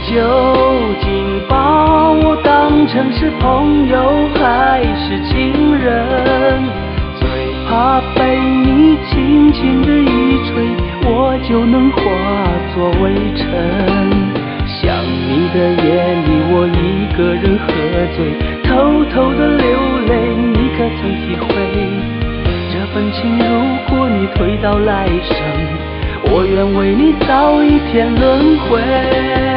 究竟把我当成是朋友还是情人？最怕被你轻轻的一吹，我就能化作微尘。想你的夜里，我一个人喝醉，偷偷的流泪，你可曾体会？这份情如果你推到来生，我愿为你早一天轮回。